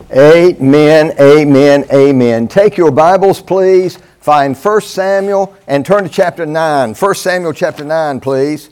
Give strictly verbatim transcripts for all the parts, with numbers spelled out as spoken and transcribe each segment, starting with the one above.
Amen, amen, amen. Take your Bibles, please. Find First Samuel and turn to chapter nine. First Samuel chapter nine, please.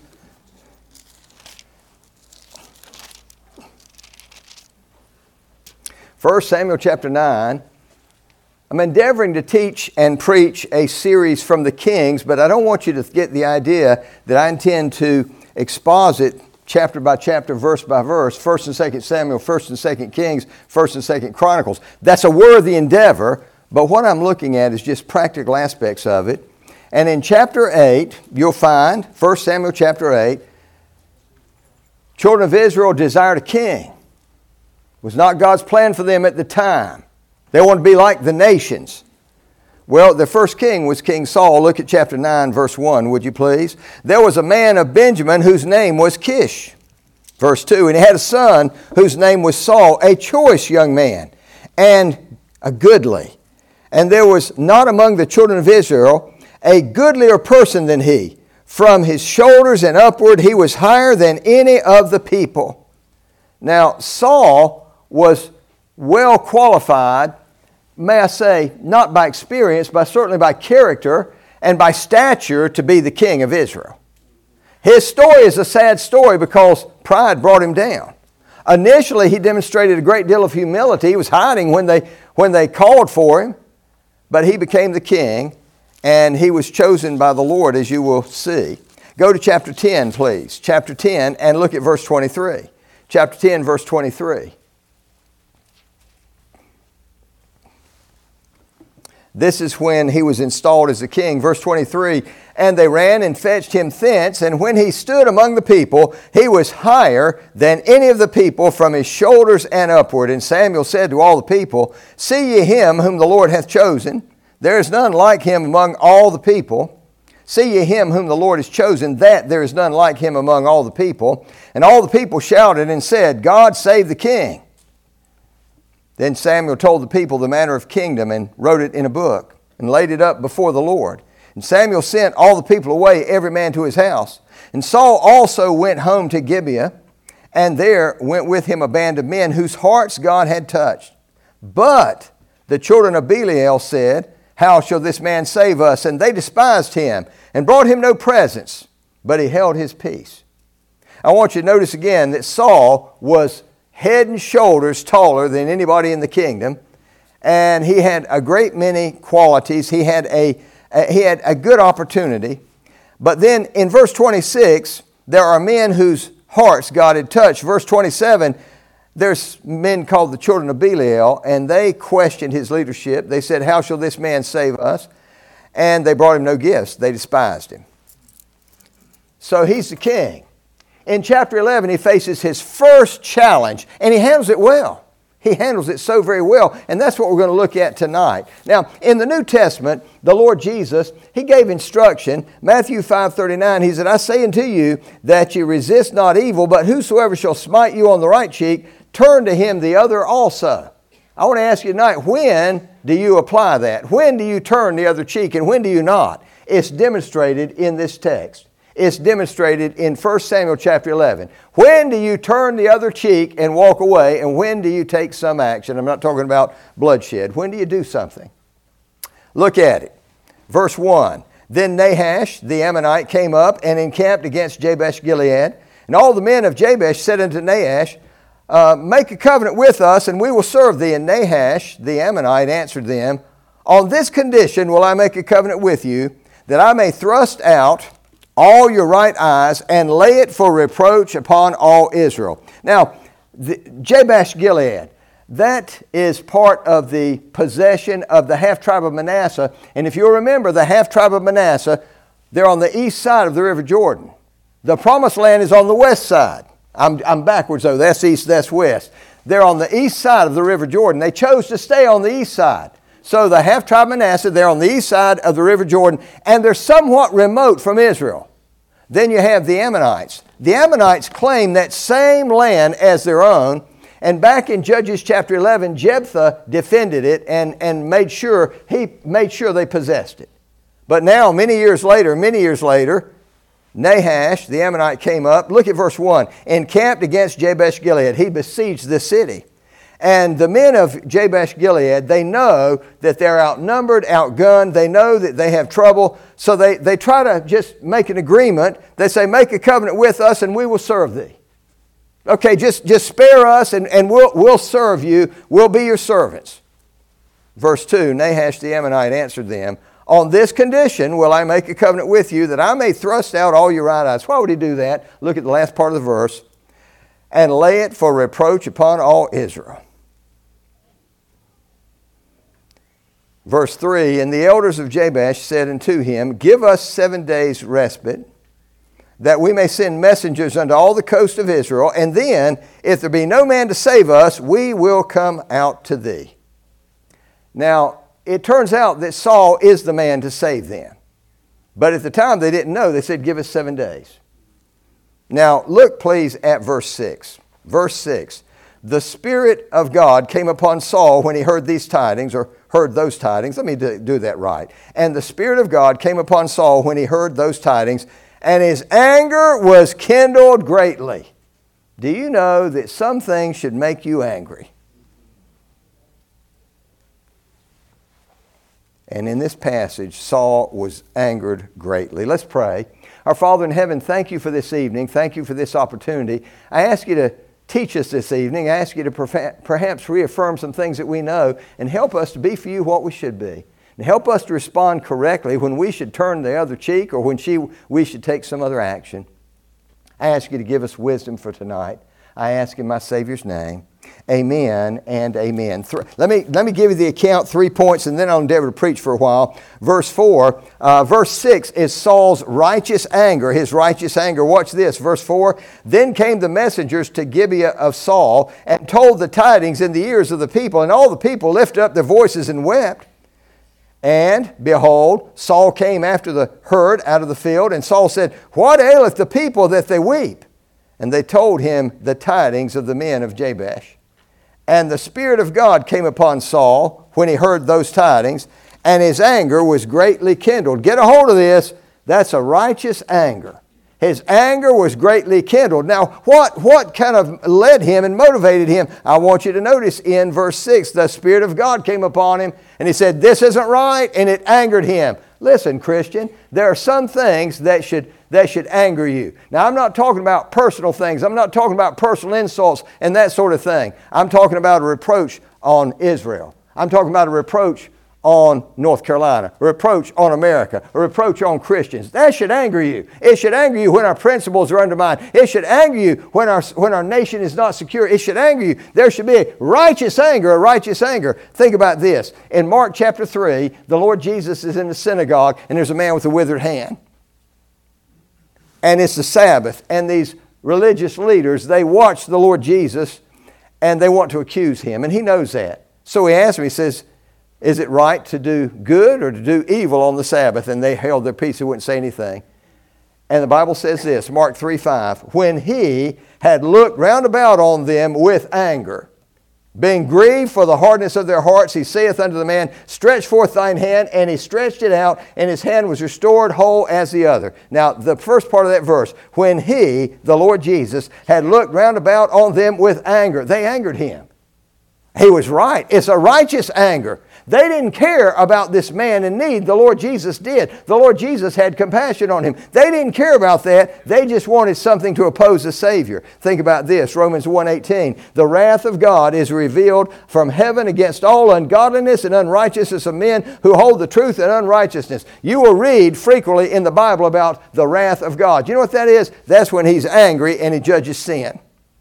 First Samuel chapter nine. I'm endeavoring to teach and preach a series from the Kings, but I don't want you to get the idea that I intend to exposit chapter by chapter, verse by verse, First and Second Samuel, First and Second Kings, First and Second Chronicles. That's a worthy endeavor, but what I'm looking at is just practical aspects of it. And in chapter eight, you'll find, First Samuel chapter eight, children of Israel desired a king. It was not God's plan for them at the time. They wanted to be like the nations. Well, the first king was King Saul. Look at chapter nine, verse one, would you please? There was a man of Benjamin whose name was Kish. Verse two, and he had a son whose name was Saul, a choice young man, and a goodly. And there was not among the children of Israel a goodlier person than he. From his shoulders and upward he was higher than any of the people. Now, Saul was well qualified, may I say, not by experience, but certainly by character and by stature to be the king of Israel. His story is a sad story because pride brought him down. Initially, he demonstrated a great deal of humility. He was hiding when they, when they called for him, but he became the king, and he was chosen by the Lord, as you will see. Go to chapter ten, please. Chapter ten, and look at verse twenty-three. Chapter ten, verse twenty-three. This is when he was installed as the king. Verse twenty-three, and they ran and fetched him thence, and when he stood among the people, he was higher than any of the people from his shoulders and upward. And Samuel said to all the people, see ye him whom the Lord hath chosen? There is none like him among all the people. See ye him whom the Lord has chosen, that there is none like him among all the people. And all the people shouted and said, God save the king. Then Samuel told the people the manner of kingdom and wrote it in a book and laid it up before the Lord. And Samuel sent all the people away, every man to his house. And Saul also went home to Gibeah, and there went with him a band of men whose hearts God had touched. But the children of Belial said, how shall this man save us? And they despised him and brought him no presents, but he held his peace. I want you to notice again that Saul was head and shoulders taller than anybody in the kingdom, and he had a great many qualities. He had a, a he had a good opportunity. But then in verse twenty-six, there are men whose hearts God had touched. Verse twenty-seven, there's men called the children of Belial, and they questioned his leadership. They said, how shall this man save us? And they brought him no gifts. They despised him. So he's the king. In chapter eleven, he faces his first challenge, and he handles it well. He handles it so very well, and that's what we're going to look at tonight. Now, in the New Testament, the Lord Jesus, He gave instruction. Matthew five thirty-nine, He said, I say unto you that ye resist not evil, but whosoever shall smite you on the right cheek, turn to him the other also. I want to ask you tonight, when do you apply that? When do you turn the other cheek, and when do you not? It's demonstrated in this text. It's demonstrated in First Samuel chapter eleven. When do you turn the other cheek and walk away, and when do you take some action? I'm not talking about bloodshed. When do you do something? Look at it. Verse one, then Nahash the Ammonite came up and encamped against Jabesh Gilead. And all the men of Jabesh said unto Nahash, uh, make a covenant with us, and we will serve thee. And Nahash the Ammonite answered them, on this condition will I make a covenant with you, that I may thrust out all your right eyes, and lay it for reproach upon all Israel. Now, the, Jabesh Gilead, that is part of the possession of the half-tribe of Manasseh. And if you'll remember, the half-tribe of Manasseh, they're on the east side of the River Jordan. The Promised Land is on the west side. I'm, I'm backwards, though. That's east, that's west. They're on the east side of the River Jordan. They chose to stay on the east side. So the half-tribe of Manasseh, they're on the east side of the River Jordan, and they're somewhat remote from Israel. Then you have the Ammonites. The Ammonites claim that same land as their own, and back in Judges chapter eleven, Jephthah defended it and, and made sure he made sure they possessed it. But now, many years later, many years later, Nahash, the Ammonite, came up. Look at verse one. Encamped against Jabesh Gilead. He besieged the city. And the men of Jabesh Gilead, they know that they're outnumbered, outgunned. They know that they have trouble. So they, they try to just make an agreement. They say, make a covenant with us and we will serve thee. Okay, just, just spare us and, and we'll, we'll serve you. We'll be your servants. Verse two, Nahash the Ammonite answered them, on this condition will I make a covenant with you, that I may thrust out all your right eyes. Why would he do that? Look at the last part of the verse. And lay it for reproach upon all Israel. Verse three, and the elders of Jabesh said unto him, give us seven days respite, that we may send messengers unto all the coast of Israel, and then, if there be no man to save us, we will come out to thee. Now, it turns out that Saul is the man to save them. But at the time they didn't know. They said, give us seven days. Now, look please at verse six. Verse six. The Spirit of God came upon Saul when he heard these tidings, or heard those tidings. Let me do, do that right. And the Spirit of God came upon Saul when he heard those tidings, and his anger was kindled greatly. Do you know that some things should make you angry? And in this passage, Saul was angered greatly. Let's pray. Our Father in heaven, thank you for this evening. Thank you for this opportunity. I ask you to teach us this evening. I ask you to perhaps reaffirm some things that we know and help us to be for you what we should be. And help us to respond correctly when we should turn the other cheek or when she, we should take some other action. I ask you to give us wisdom for tonight. I ask in my Savior's name. Amen and amen. Th- let me let me give you the account, three points, and then I'll endeavor to preach for a while. Verse four, uh, verse six is Saul's righteous anger, his righteous anger. Watch this, verse four. Then came the messengers to Gibeah of Saul and told the tidings in the ears of the people, and all the people lifted up their voices and wept. And behold, Saul came after the herd out of the field, and Saul said, what aileth the people that they weep? And they told him the tidings of the men of Jabesh. And the Spirit of God came upon Saul when he heard those tidings, and his anger was greatly kindled. Get a hold of this. That's a righteous anger. His anger was greatly kindled. Now, what, what kind of led him and motivated him? I want you to notice in verse six, the Spirit of God came upon him, and he said, this isn't right, and it angered him. Listen, Christian, there are some things that should that should anger you. Now, I'm not talking about personal things. I'm not talking about personal insults and that sort of thing. I'm talking about a reproach on Israel. I'm talking about a reproach on North Carolina, a reproach on America, a reproach on Christians. That should anger you. It should anger you when our principles are undermined. It should anger you when our, when our nation is not secure. It should anger you. There should be a righteous anger, a righteous anger. Think about this. In Mark chapter three, the Lord Jesus is in the synagogue, and there's a man with a withered hand. And it's the Sabbath, and these religious leaders, they watch the Lord Jesus, and they want to accuse him, and he knows that. So he asks him, he says, is it right to do good or to do evil on the Sabbath? And they held their peace, they wouldn't say anything. And the Bible says this, Mark three five, when he had looked round about on them with anger, being grieved for the hardness of their hearts, he saith unto the man, stretch forth thine hand, and he stretched it out, and his hand was restored whole as the other. Now, the first part of that verse, when he, the Lord Jesus, had looked round about on them with anger, they angered him. He was right. It's a righteous anger. They didn't care about this man in need. The Lord Jesus did. The Lord Jesus had compassion on him. They didn't care about that. They just wanted something to oppose the Savior. Think about this, Romans one eighteen. The wrath of God is revealed from heaven against all ungodliness and unrighteousness of men who hold the truth in unrighteousness. You will read frequently in the Bible about the wrath of God. You know what that is? That's when He's angry and He judges sin.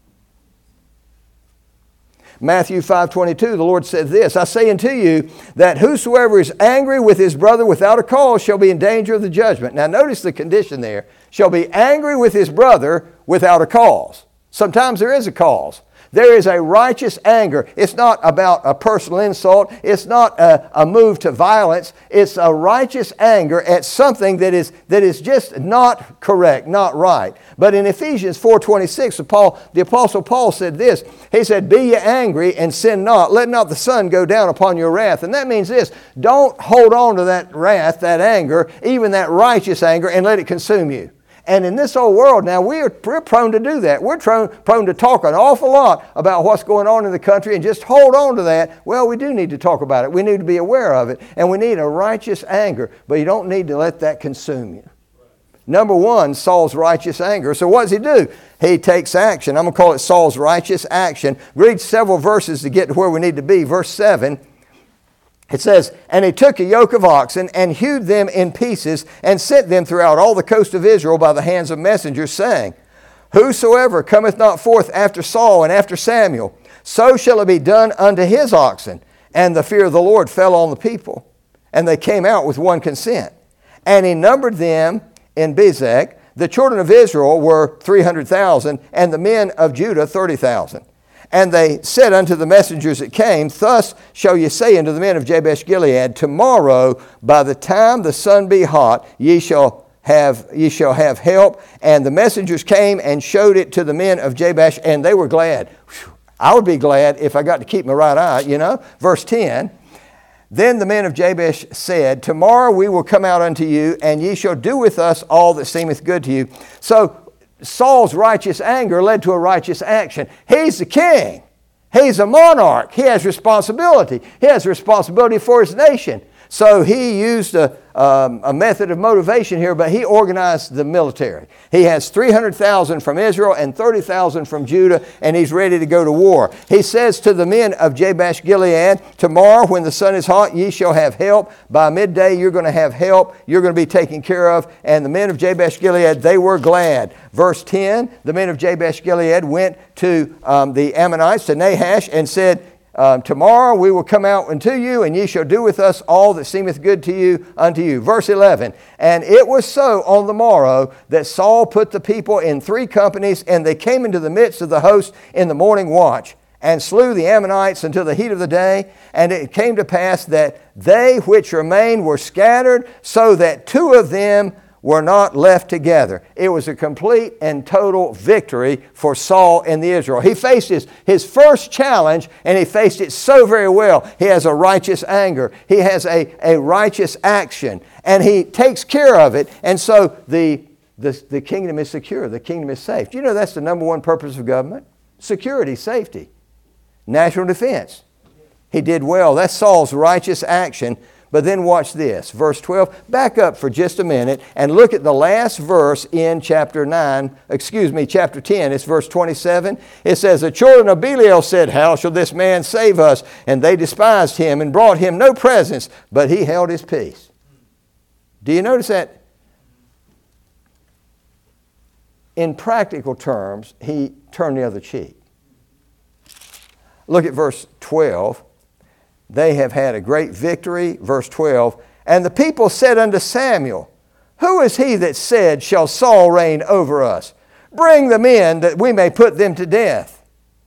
Matthew five twenty-two, the Lord said this, I say unto you that whosoever is angry with his brother without a cause shall be in danger of the judgment. Now notice the condition there. Shall be angry with his brother without a cause. Sometimes there is a cause. There is a righteous anger. It's not about a personal insult. It's not a, a move to violence. It's a righteous anger at something that is, that is just not correct, not right. But in Ephesians four twenty-six, Paul, the Apostle Paul said this. He said, be ye angry and sin not. Let not the sun go down upon your wrath. And that means this. Don't hold on to that wrath, that anger, even that righteous anger, and let it consume you. And in this old world now, we are, we're prone to do that. We're prone, prone to talk an awful lot about what's going on in the country and just hold on to that. Well, we do need to talk about it. We need to be aware of it. And we need a righteous anger. But you don't need to let that consume you. Number one, Saul's righteous anger. So what does he do? He takes action. I'm going to call it Saul's righteous action. Read several verses to get to where we need to be. Verse seven. It says, and he took a yoke of oxen and hewed them in pieces and sent them throughout all the coast of Israel by the hands of messengers, saying, whosoever cometh not forth after Saul and after Samuel, so shall it be done unto his oxen. And the fear of the Lord fell on the people, and they came out with one consent. And he numbered them in Bezek. The children of Israel were three hundred thousand, and the men of Judah thirty thousand. And they said unto the messengers that came, thus shall ye say unto the men of Jabesh Gilead, tomorrow by the time the sun be hot, ye shall have ye shall have help. And the messengers came and showed it to the men of Jabesh, and they were glad. Whew. I would be glad if I got to keep my right eye, you know. Verse ten, then the men of Jabesh said, tomorrow we will come out unto you, and ye shall do with us all that seemeth good to you. So Saul's righteous anger led to a righteous action. He's the king. He's a monarch. He has responsibility. He has responsibility for his nation. So he used a, um, a method of motivation here, but he organized the military. He has three hundred thousand from Israel and thirty thousand from Judah, and he's ready to go to war. He says to the men of Jabesh Gilead, tomorrow when the sun is hot, ye shall have help. By midday you're going to have help. You're going to be taken care of. And the men of Jabesh Gilead, they were glad. Verse ten, the men of Jabesh Gilead went to um, the Ammonites, to Nahash, and said, Um, tomorrow we will come out unto you, and ye shall do with us all that seemeth good to you unto you. Verse eleven, and it was so on the morrow that Saul put the people in three companies, and they came into the midst of the host in the morning watch, and slew the Ammonites until the heat of the day. And it came to pass that they which remained were scattered, so that two of them were not left together. It was a complete and total victory for Saul and the Israel. He faced his, his first challenge, and he faced it so very well. He has a righteous anger. He has a, a righteous action, and he takes care of it. And so the, the, the kingdom is secure. The kingdom is safe. Do you know that's the number one purpose of government? Security, safety, national defense. He did well. That's Saul's righteous action. But then watch this, verse twelve. Back up for just a minute and look at the last verse in chapter nine, excuse me, chapter ten. It's verse twenty-seven. It says, the children of Belial said, how shall this man save us? And they despised him and brought him no presents, but he held his peace. Do you notice that? In practical terms, he turned the other cheek. Look at verse twelve. They have had a great victory. Verse twelve, and the people said unto Samuel, who is he that said, shall Saul reign over us? Bring them in that we may put them to death.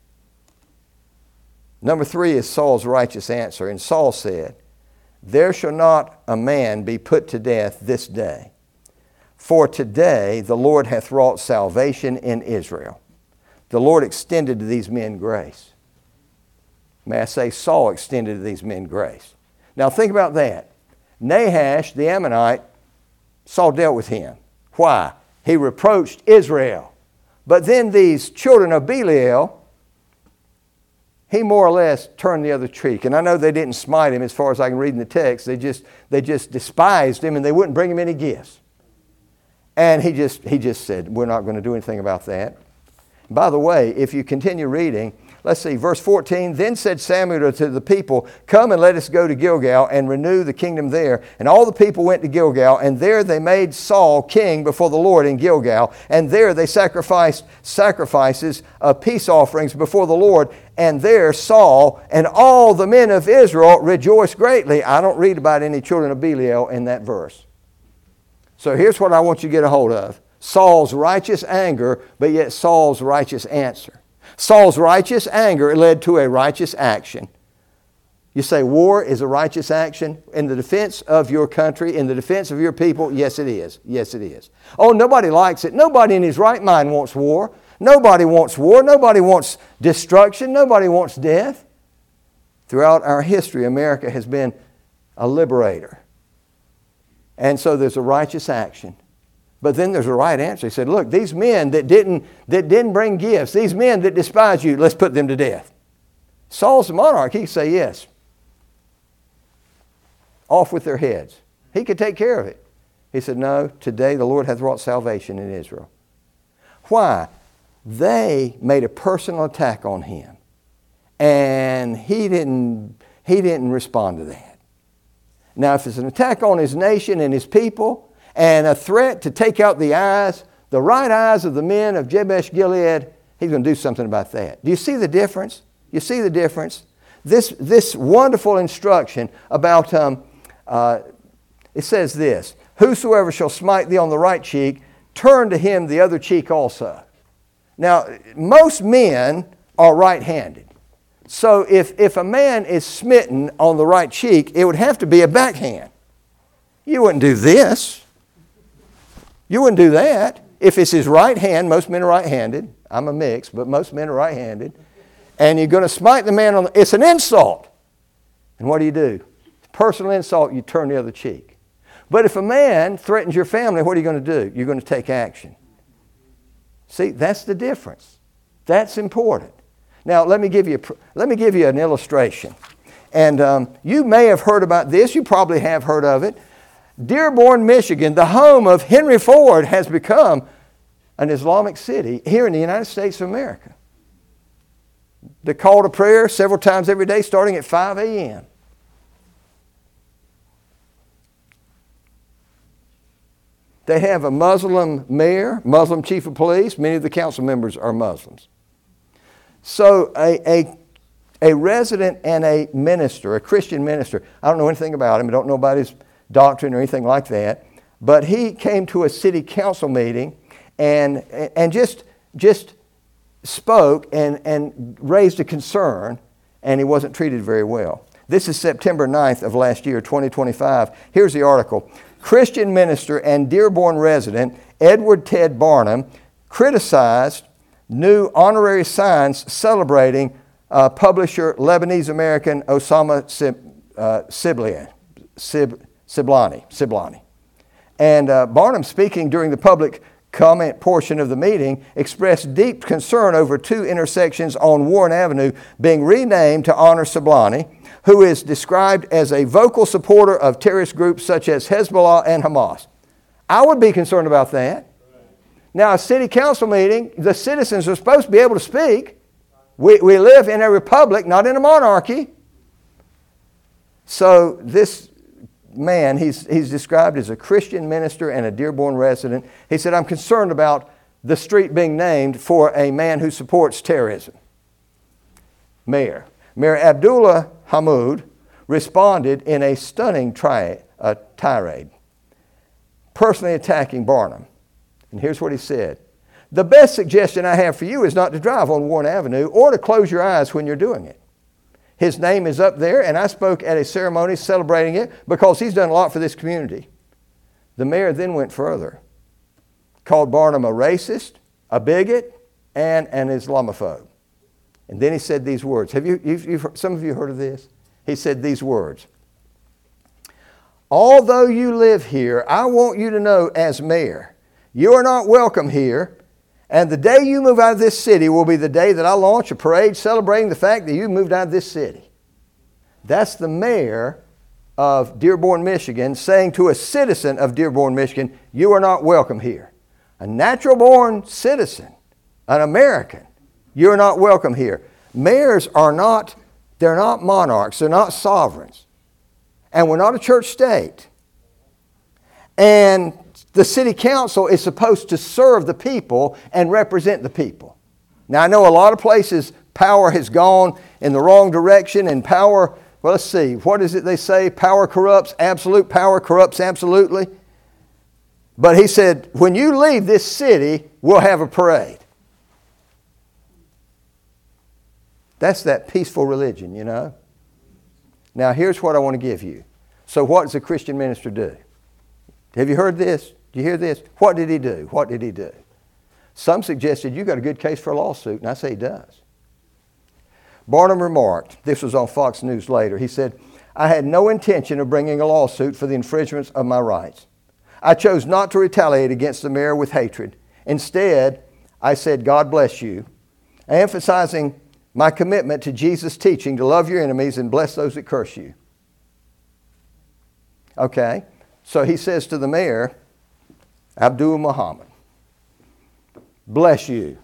Number three is Saul's righteous answer. And Saul said, there shall not a man be put to death this day. For today the Lord hath wrought salvation in Israel. The Lord extended to these men grace. May I say, Saul extended to these men grace. Now think about that. Nahash, the Ammonite, Saul dealt with him. Why? He reproached Israel. But then these children of Belial, he more or less turned the other cheek. And I know they didn't smite him as far as I can read in the text. They just, they just despised him, and they wouldn't bring him any gifts. And he just, he just said, we're not going to do anything about that. By the way, if you continue reading, let's see, verse fourteen, then said Samuel to the people, come and let us go to Gilgal and renew the kingdom there. And all the people went to Gilgal, and there they made Saul king before the Lord in Gilgal. And there they sacrificed sacrifices of peace offerings before the Lord. And there Saul and all the men of Israel rejoiced greatly. I don't read about any children of Belial in that verse. So here's what I want you to get a hold of. Saul's righteous anger, but yet Saul's righteous answer. Saul's righteous anger led to a righteous action. You say war is a righteous action in the defense of your country, in the defense of your people? Yes, it is. Yes, it is. Oh, nobody likes it. Nobody in his right mind wants war. Nobody wants war. Nobody wants destruction. Nobody wants death. Throughout our history, America has been a liberator. And so there's a righteous action. But then there's a right answer. He said, look, these men that didn't, that didn't bring gifts, these men that despise you, let's put them to death. Saul's the monarch. He could say yes. Off with their heads. He could take care of it. He said, no, today the Lord hath wrought salvation in Israel. Why? They made a personal attack on him. And he didn't, he didn't respond to that. Now, if it's an attack on his nation and his people, and a threat to take out the eyes, the right eyes of the men of Jabesh Gilead, he's going to do something about that. Do you see the difference? You see the difference? This, this wonderful instruction about, um, uh, it says this, whosoever shall smite thee on the right cheek, turn to him the other cheek also. Now, most men are right-handed. So if, if a man is smitten on the right cheek, it would have to be a backhand. You wouldn't do this. You wouldn't do that. If it's his right hand, most men are right-handed. I'm a mix, but most men are right-handed. And you're going to smite the man on the, it's an insult. And what do you do? Personal insult, you turn the other cheek. But if a man threatens your family, what are you going to do? You're going to take action. See, that's the difference. That's important. Now, let me give you, a, let me give you an illustration. And um, you may have heard about this. You probably have heard of it. Dearborn, Michigan, the home of Henry Ford, has become an Islamic city here in the United States of America. The call to prayer several times every day starting at five a.m. They have a Muslim mayor, Muslim chief of police. Many of the council members are Muslims. So a, a, a resident and a minister, a Christian minister, I don't know anything about him. I don't know about his doctrine or anything like that. But he came to a city council meeting and, and just, just spoke and, and raised a concern, and he wasn't treated very well. This is September ninth of last year, twenty twenty-five. Here's the article. Christian minister and Dearborn resident Edward Ted Barnum criticized new honorary signs celebrating uh, publisher Lebanese-American Osama Sib, uh, Siblani. Sib, Siblani. Siblani. And uh, Barnum, speaking during the public comment portion of the meeting, expressed deep concern over two intersections on Warren Avenue being renamed to honor Siblani, who is described as a vocal supporter of terrorist groups such as Hezbollah and Hamas. I would be concerned about that. Now, a city council meeting, the citizens are supposed to be able to speak. We, we live in a republic, not in a monarchy. So this man, he's, he's described as a Christian minister and a Dearborn resident. He said, I'm concerned about the street being named for a man who supports terrorism. Mayor. Mayor Abdullah Hamoud responded in a stunning tri- uh, tirade, personally attacking Barnum. And here's what he said. The best suggestion I have for you is not to drive on Warren Avenue or to close your eyes when you're doing it. His name is up there, and I spoke at a ceremony celebrating it because he's done a lot for this community. The mayor then went further, called Barnum a racist, a bigot, and an Islamophobe. And then he said these words. Have you, you've, you've heard, some of you heard of this? He said these words. Although you live here, I want you to know as mayor, you are not welcome here. And the day you move out of this city will be the day that I launch a parade celebrating the fact that you moved out of this city. That's the mayor of Dearborn, Michigan, saying to a citizen of Dearborn, Michigan, you are not welcome here. A natural-born citizen, an American, you are not welcome here. Mayors are not, they're not monarchs, they're not sovereigns. And we're not a church state. And the city council is supposed to serve the people and represent the people. Now, I know a lot of places power has gone in the wrong direction, and power, well, let's see, what is it they say? Power corrupts, absolute power corrupts absolutely. But he said, when you leave this city, we'll have a parade. That's that peaceful religion, you know. Now, here's what I want to give you. So what does a Christian minister do? Have you heard this? Do you hear this? What did he do? What did he do? Some suggested you got a good case for a lawsuit, and I say he does. Barnum remarked, this was on Fox News later, he said, I had no intention of bringing a lawsuit for the infringements of my rights. I chose not to retaliate against the mayor with hatred. Instead, I said, God bless you, emphasizing my commitment to Jesus' teaching to love your enemies and bless those that curse you. Okay, so he says to the mayor, Abdul Muhammad, bless you.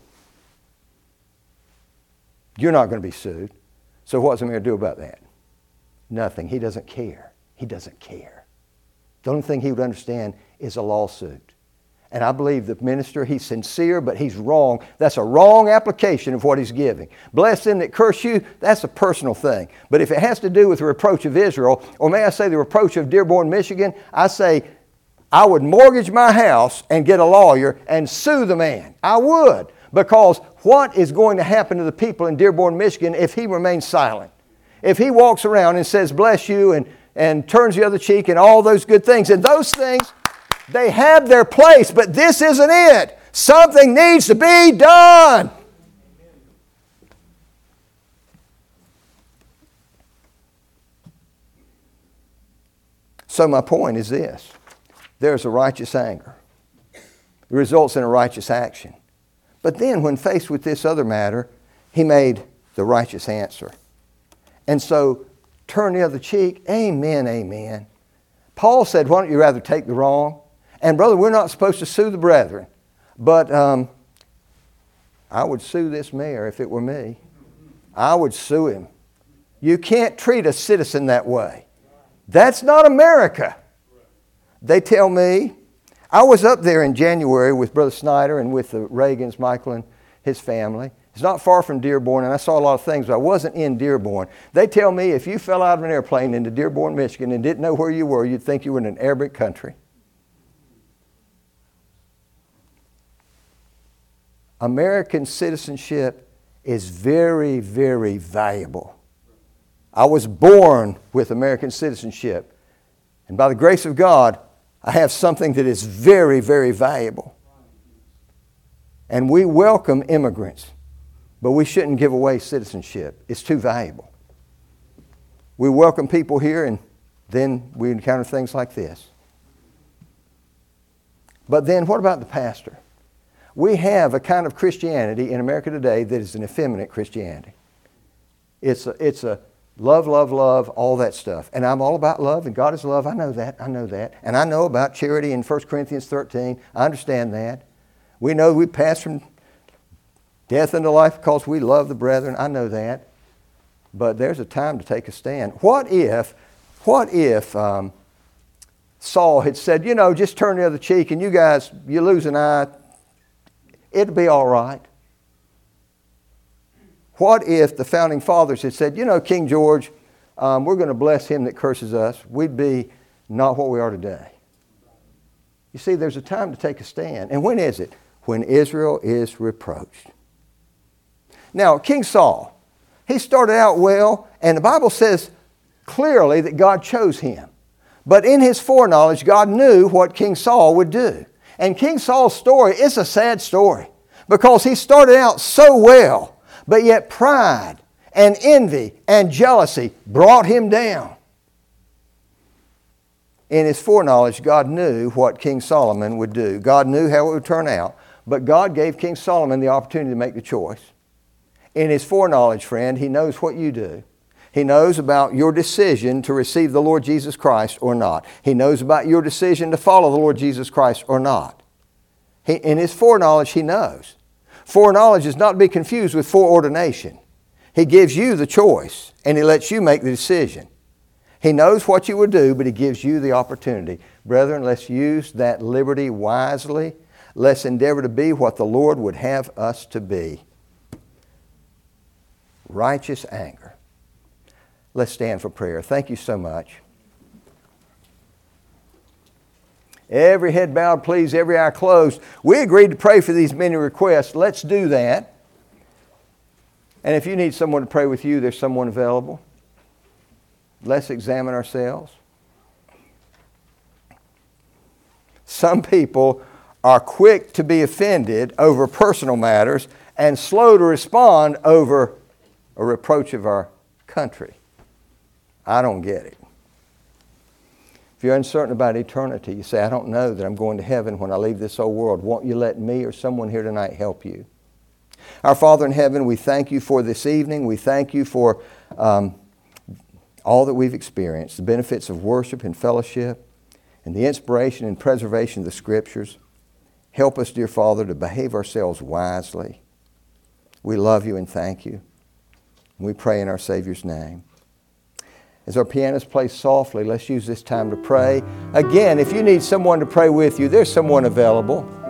You're not going to be sued. So what's the mayor do about that? Nothing. He doesn't care. He doesn't care. The only thing he would understand is a lawsuit. And I believe the minister, he's sincere, but he's wrong. That's a wrong application of what he's giving. Bless them that curse you, that's a personal thing. But if it has to do with the reproach of Israel, or may I say the reproach of Dearborn, Michigan, I say I would mortgage my house and get a lawyer and sue the man. I would. Because what is going to happen to the people in Dearborn, Michigan if he remains silent? If he walks around and says, bless you, and, and turns the other cheek and all those good things. And those things, they have their place, but this isn't it. Something needs to be done. So my point is this. There's a righteous anger. It results in a righteous action. But then when faced with this other matter, he made the righteous answer. And so, turn the other cheek. Amen, amen. Paul said, why don't you rather take the wrong? And brother, we're not supposed to sue the brethren. But um, I would sue this mayor if it were me. I would sue him. You can't treat a citizen that way. That's not America. They tell me, I was up there in January with Brother Snyder and with the Reagans, Michael and his family. It's not far from Dearborn, and I saw a lot of things, but I wasn't in Dearborn. They tell me if you fell out of an airplane into Dearborn, Michigan, and didn't know where you were, you'd think you were in an Arabic country. American citizenship is very, very valuable. I was born with American citizenship, and by the grace of God, I have something that is very, very valuable. And we welcome immigrants, but we shouldn't give away citizenship. It's too valuable. We welcome people here, and then we encounter things like this. But then what about the pastor? We have a kind of Christianity in America today that is an effeminate Christianity. It's a, it's a love, love, love, all that stuff. And I'm all about love, and God is love. I know that. I know that. And I know about charity in First Corinthians thirteen. I understand that. We know we pass from death into life because we love the brethren. I know that. But there's a time to take a stand. What if, what if um, Saul had said, you know, just turn the other cheek and you guys, you lose an eye, it'll be all right. What if the founding fathers had said, you know, King George, um, we're going to bless him that curses us. We'd be not what we are today. You see, there's a time to take a stand. And when is it? When Israel is reproached. Now, King Saul, he started out well, and the Bible says clearly that God chose him. But in his foreknowledge, God knew what King Saul would do. And King Saul's story is a sad story because he started out so well, but yet pride and envy and jealousy brought him down. In his foreknowledge, God knew what King Solomon would do. God knew how it would turn out, but God gave King Solomon the opportunity to make the choice. In his foreknowledge, friend, he knows what you do. He knows about your decision to receive the Lord Jesus Christ or not. He knows about your decision to follow the Lord Jesus Christ or not. He, in his foreknowledge, he knows. Foreknowledge is not to be confused with foreordination. He gives you the choice, and he lets you make the decision. He knows what you would do, but he gives you the opportunity. Brethren, let's use that liberty wisely. Let's endeavor to be what the Lord would have us to be. Righteous anger. Let's stand for prayer. Thank you so much. Every head bowed, please, every eye closed. We agreed to pray for these many requests. Let's do that. And if you need someone to pray with you, there's someone available. Let's examine ourselves. Some people are quick to be offended over personal matters and slow to respond over a reproach of our country. I don't get it. If you're uncertain about eternity, you say, I don't know that I'm going to heaven when I leave this old world. Won't you let me or someone here tonight help you? Our Father in heaven, we thank you for this evening. We thank you for um, all that we've experienced, the benefits of worship and fellowship, and the inspiration and preservation of the Scriptures. Help us, dear Father, to behave ourselves wisely. We love you and thank you. And we pray in our Savior's name. As our pianist plays softly, let's use this time to pray. Again, if you need someone to pray with you, there's someone available.